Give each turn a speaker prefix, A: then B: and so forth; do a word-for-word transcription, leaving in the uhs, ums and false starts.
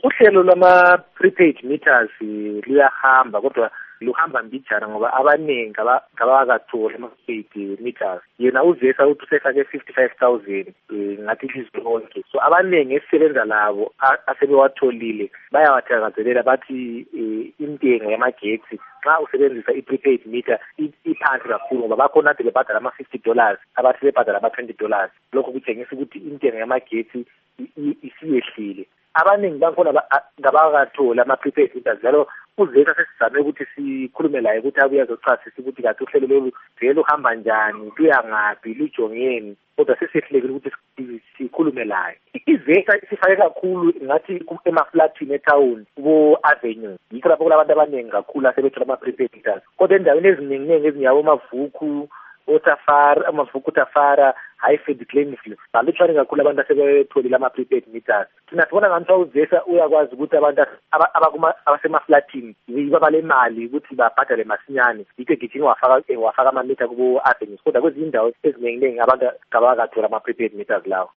A: uhlelo lwama prepaid meters luyahamba kodwa luhamba mbijana ngoba abanengi ngabakatholi ama prepaid meters. Yena uzesa uthi usefake fifty-five thousand ngathi ilizwe lonke. So abanengi esisebenza labo asebewatholile bayawathakazelela bathi intengo yamagetsi xa usebenzisa i-prepaid meter iphansi kakhulu ngoba bakhona ade bebhadala ama fifty dollars abathi bebhadala ama twenty dollars. Lokho kutshengisa ukuthi intengo yamagetsi isiyehlile. Abaningi bakhona ngabakatholi ama prepaid meters njalo uzesa sesizame ukuthi sikhulume laye ukuthi abuye azochasisa ukuthi kathi uhlelo lolu vele uhamba njani kuya ngaphi lujongeni kodwa sesihlekile ukuthi sikhulume laye. Izesa sifake kakhulu ngathi emaflatini etown ku avenue yikho lapho kulabantu abaningi kakhulu asebethola ama prepaid meters kodwa endaweni eziningi ningi ezinyawo mavuku otafara amavuku tafara Highfield Glenville balutshwane kakhulu abantu asebetholile ama prepaid meters. Thina sibona ngathi uzesa uyakwazi ukuthi abantu abakuma abasemaflatini yibabale imali ukuthi babhadale masinyane yike gijini wafaka wafaka ama meter kubo avenues kodwa kwezinye indawo eziningi ningi abantu ngabakathola ama prepaid meters lawo.